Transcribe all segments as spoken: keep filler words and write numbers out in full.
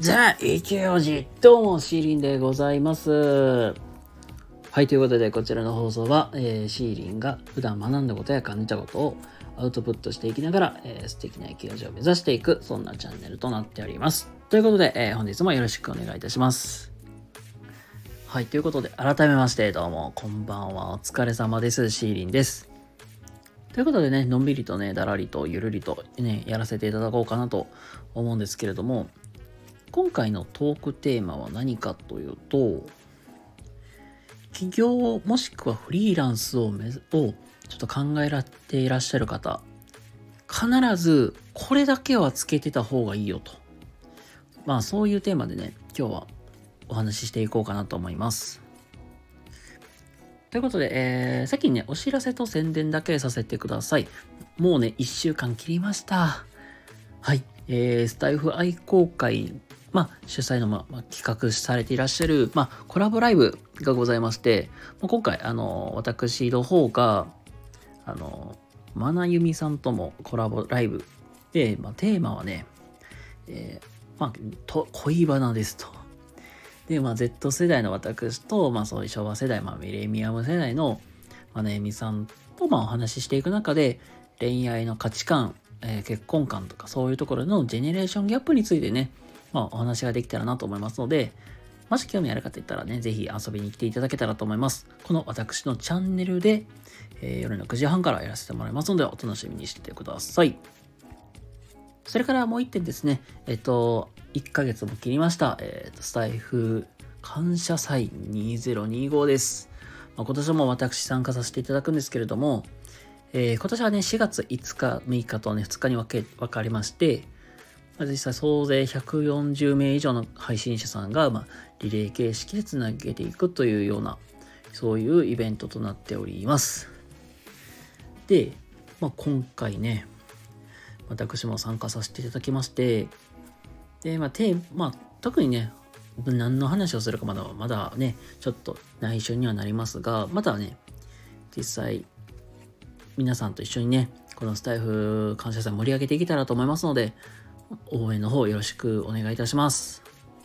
ザ・イケオジ、どうもシーリンでございます。はい、ということでこちらの放送は、えー、シーリンが普段学んだことや感じたことをアウトプットしていきながら、えー、素敵なイケオジを目指していく、そんなチャンネルとなっております。ということで、えー、本日もよろしくお願いいたします。はい、ということで改めましてどうもこんばんは、お疲れ様です。シーリンです。ということでね、のんびりとね、だらりとゆるりとね、やらせていただこうかなと思うんですけれども、今回のトークテーマは何かというと、起業もしくはフリーランスをめをちょっと考えられていらっしゃる方、必ずこれだけはつけてた方がいいよと。まあそういうテーマでね、今日はお話ししていこうかなと思います。ということで、えー、先にね、お知らせと宣伝だけさせてください。もうね、いっしゅうかん切りました。はい、えー、スタイフ愛好会、まあ、主催の、まあ、企画されていらっしゃる、まあ、コラボライブがございまして、まあ、今回、あの、私の方が、あの、まなゆみさんともコラボライブで、まあ、テーマはね、えー、まあ、と恋バナですと。で、まあ、Z 世代の私と、まあ、そういう昭和世代、まあ、ミレニアム世代のまなゆみさんと、まあ、お話ししていく中で、恋愛の価値観、えー、結婚観とかそういうところのジェネレーションギャップについてね、まあ、お話ができたらなと思いますので、もし興味ある方いたらね、ぜひ遊びに来ていただけたらと思います。この私のチャンネルで、えー、夜のくじはんからやらせてもらいますので、お楽しみにしててください。それからもう一点ですね、えっと、いっかげつも切りました、えー、とスタイフ感謝祭にせんにじゅうごです。まあ、今年も私参加させていただくんですけれども、えー、今年はね、しがついつか、むいかとね、ふつかに分け、分かりまして、まあ、実際総勢ひゃくよんじゅうめい以上の配信者さんが、まあ、リレー形式でつなげていくというような、そういうイベントとなっております。で、まあ、今回ね、私も参加させていただきまして、で、まあ、テーまあ、特にね、何の話をするかまだまだね、ちょっと内緒にはなりますが、またね、実際、皆さんと一緒にね、このスタイフ感謝祭盛り上げていけたらと思いますので、応援の方よろしくお願いいたします。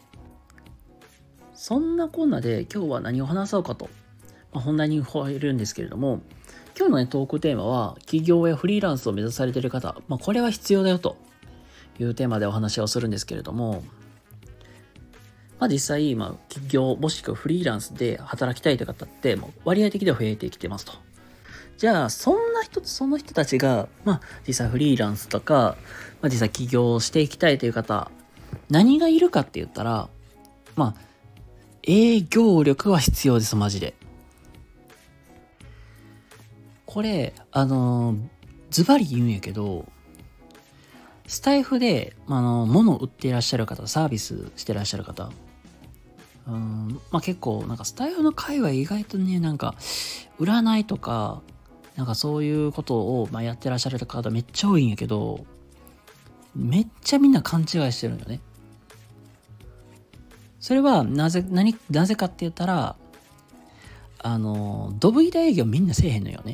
そんなこんなで今日は何を話そうかと、まあ、本題に入るんですけれども、今日のね、トークテーマは、起業やフリーランスを目指されている方、まあ、これは必要だよというテーマでお話をするんですけれども、まあ、実際、まあ、起業もしくはフリーランスで働きたいという方って、もう割合的では増えてきてますと。じゃあ、そんな人、その人たちが、まあ、実際フリーランスとか、まあ、実際起業していきたいという方、何がいるかって言ったら、まあ、営業力は必要です、マジで。これ、あの、ズバリ言うんやけど、スタイフで、あの、物を売っていらっしゃる方、サービスしてらっしゃる方、うん、まあ結構、なんかスタイフの界隈意外とね、なんか、占いとか、なんかそういうことを、まあ、やってらっしゃる方めっちゃ多いんやけど、めっちゃみんな勘違いしてるんよね。それはなぜ、何、なぜかって言ったら、あの、ドブ板営業みんなせえへんのよね。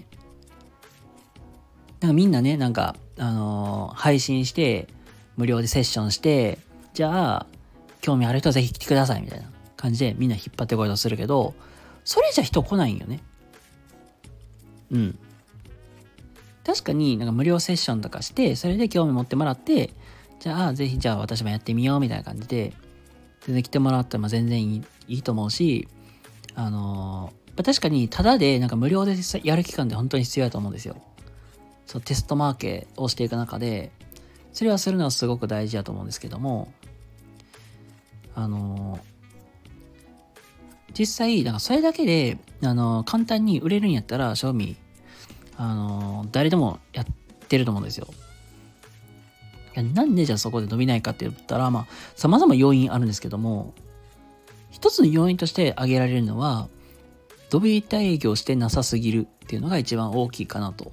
なんかみんなね、なんか、あの、配信して、無料でセッションして、じゃあ、興味ある人はぜひ来てくださいみたいな感じでみんな引っ張ってこようとするけど、それじゃ人来ないんよね。うん。確かになんか無料セッションとかして、それで興味持ってもらって、じゃあぜひじゃあ私もやってみようみたいな感じで、全然来てもらっても全然いい、いいと思うし、あのー、確かにタダでなんか無料でやる期間って本当に必要だと思うんですよ。そう、テストマーケをしていく中で、それはするのはすごく大事だと思うんですけども、あのー、実際、なんかそれだけで、あのー、簡単に売れるんやったら、賞味、あのー、誰でもやってると思うんですよ。いや、なんでじゃあそこで伸びないかって言ったら、まあ、様々要因あるんですけども、一つの要因として挙げられるのは、ドブ板営業してなさすぎるっていうのが一番大きいかなと。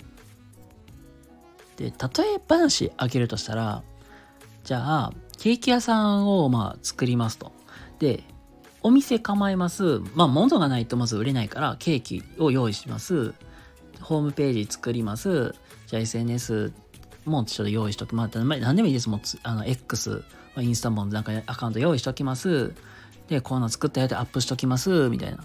で、例え話挙げるとしたら、じゃあ、ケーキ屋さんをまあ作りますと。で、お店構えます。まあ、物がないとまず売れないから、ケーキを用意します。ホームページ作ります。じゃあ エスエヌエスもうちょっと用意しとき、まあ、何でもいいです。もうあの X、インスタもなんかアカウント用意しときます。で、こういうの作ったやつアップしときます、みたいな。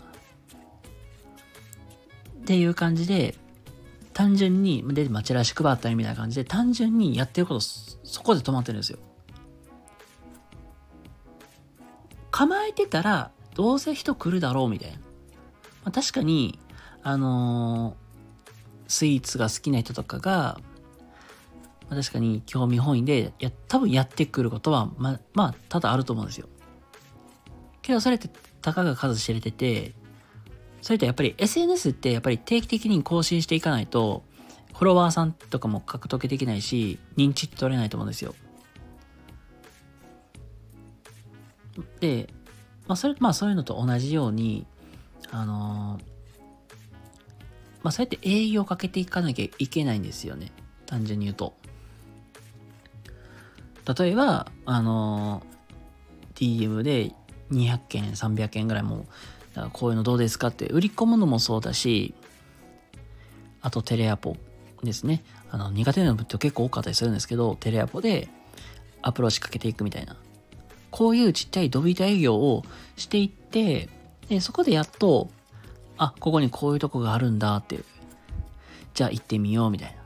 っていう感じで、単純に、で、まあ、チラシ配ったりみたいな感じで、単純にやってること、そこで止まってるんですよ。構えてたら、どうせ人来るだろう、みたいな。まあ、確かに、あのー、スイーツが好きな人とかが、まあ、確かに興味本位で、や、多分やってくることは、ま、まあ、多々あると思うんですよ。けど、それって、たかが数知れてて、それとやっぱり エスエヌエス ってやっぱり定期的に更新していかないと、フォロワーさんとかも獲得できないし、認知って取れないと思うんですよ。で、まあそれ、まあそういうのと同じように、あのー、まあそうやって営業をかけていかなきゃいけないんですよね。単純に言うと。例えば、あのー、ディーエム でにひゃっけん、さんびゃっけんぐらいも、だからこういうのどうですかって売り込むのもそうだし、あとテレアポですね。あの苦手な人結構多かったりするんですけど、テレアポでアプローチかけていくみたいな。こういうちっちゃいドビータ営業をしていって、でそこでやっと、あ、ここにこういうとこがあるんだって、じゃあ行ってみようみたいな。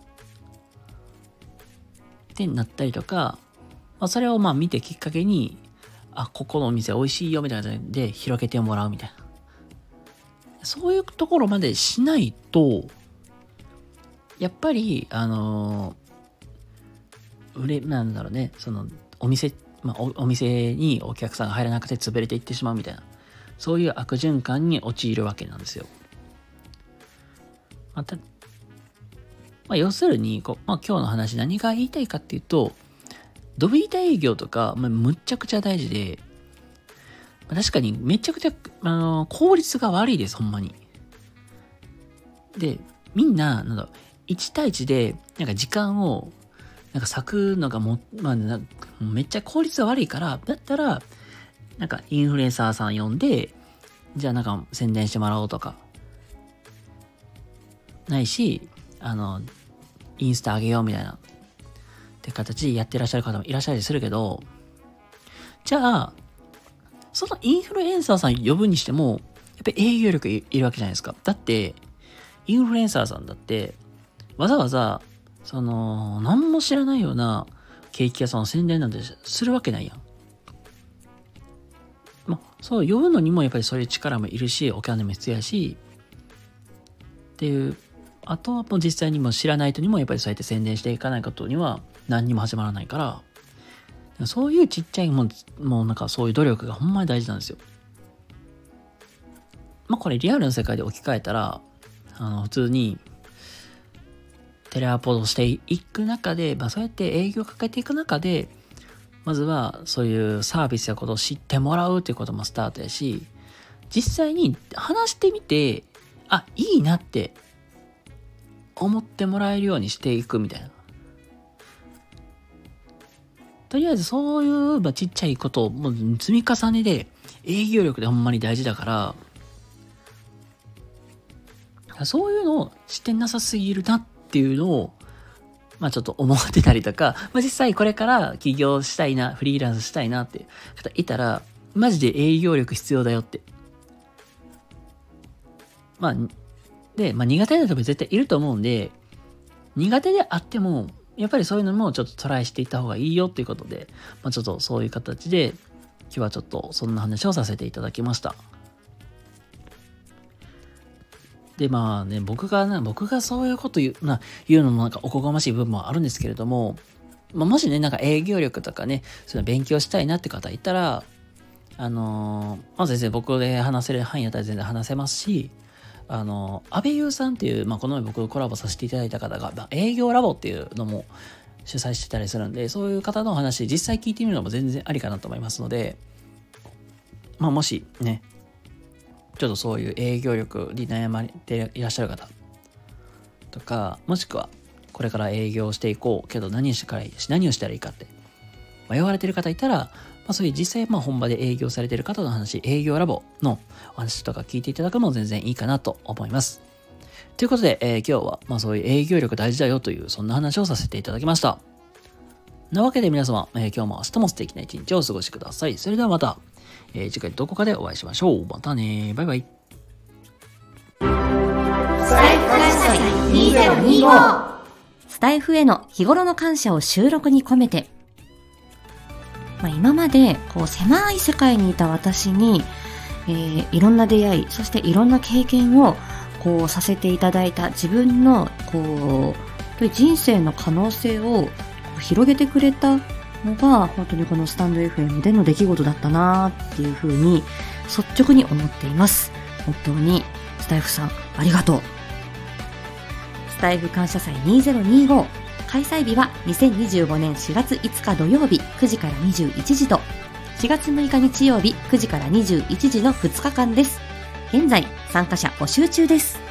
ってなったりとか、まあ、それをまあ見てきっかけに、あ、ここのお店美味しいよみたいな感じで広げてもらうみたいな。そういうところまでしないと、やっぱり、あのー、売れ、なんだろうね、その、お店、まあお、お店にお客さんが入らなくて潰れていってしまうみたいな、そういう悪循環に陥るわけなんですよ。また、まあ、要するにこう、まあ、今日の話何が言いたいかっていうと、ドビータ営業とか、まあ、むっちゃくちゃ大事で、まあ、確かにめちゃくちゃ、あのー、効率が悪いです、ほんまに。で、みんな、なんだろう、いち対いちで、なんか時間を、なんか割くのがも、まあ、なんかめっちゃ効率が悪いから、だったら、なんかインフルエンサーさん呼んで、じゃあなんか宣伝してもらおうとか、ないし、あの、インスタ上げようみたいな、って形でやってらっしゃる方もいらっしゃるりするけど、じゃあ、そのインフルエンサーさん呼ぶにしても、やっぱり営業力いるわけじゃないですか。だって、インフルエンサーさんだって、わざわざ、その、何も知らないようなケーキ屋さんの宣伝なんてするわけないやん。まあ、そう呼ぶのにもやっぱりそういう力もいるし、お金も必要やし、っていう、あとはもう実際にも知らない人にもやっぱりそうやって宣伝していかないことには何にも始まらないから、そういうちっちゃいもん、もうなんかそういう努力がほんまに大事なんですよ。まあこれリアルな世界で置き換えたら、あの普通にテレアポートしていく中で、まあそうやって営業をかけていく中で、まずはそういうサービスやことを知ってもらうっていうこともスタートやし、実際に話してみて、あ、いいなって思ってもらえるようにしていくみたいな。とりあえずそういう、まあ、ちっちゃいことをもう積み重ねで営業力でほんまに大事だから、そういうのをしてなさすぎるなっていうのを、まあちょっと思ってたりとか、まあ実際これから起業したいな、フリーランスしたいなって方いたら、マジで営業力必要だよって。まあ、で、まあ苦手な人も絶対いると思うんで、苦手であっても、やっぱりそういうのもちょっとトライしていった方がいいよっていうことで、まあちょっとそういう形で、今日はちょっとそんな話をさせていただきました。で、まあね、僕がね、僕がそういうこと言う、まあ、言うのもなんかおこがましい部分もあるんですけれども、まあ、もしね、なんか営業力とかね、そういうの勉強したいなって方いたら、あのー、まあ全然僕で話せる範囲だったら全然話せますし、あのー、安倍優さんっていう、まあこの前僕コラボさせていただいた方が、まあ、営業ラボっていうのも主催してたりするんで、そういう方の話実際聞いてみるのも全然ありかなと思いますので、まあもしね、ちょっとそういう営業力に悩まれていらっしゃる方とか、もしくはこれから営業していこうけど何をしたらいいし、何をしたらいいかって迷われてる方いたら、まあ、そういう実際まあ本場で営業されてる方の話、営業ラボのお話とか聞いていただくのも全然いいかなと思います。 ということで、えー、今日は、まあそういう営業力大事だよという、そんな話をさせていただきました。なわけで皆様、えー、今日も明日も素敵な一日をお過ごしください。それではまた、えー、次回どこかでお会いしましょう。またね。バイバイ。 スタイフ感謝祭にせんにじゅうご。スタイフへの日頃の感謝を収録に込めて、まあ、今までこう狭い世界にいた私に、えー、いろんな出会い、そしていろんな経験をこうさせていただいた自分のこう人生の可能性を広げてくれたのが本当にこのスタンド エフエム での出来事だったなっていうふうに率直に思っています。本当にスタイフさんありがとう。スタイフ感謝祭にせんにじゅうご、開催日はにせんにじゅうごねんしがついつか土曜日くじからにじゅういちじとしがつむいか日曜日くじからにじゅういちじのふつかかんです。現在参加者募集中です。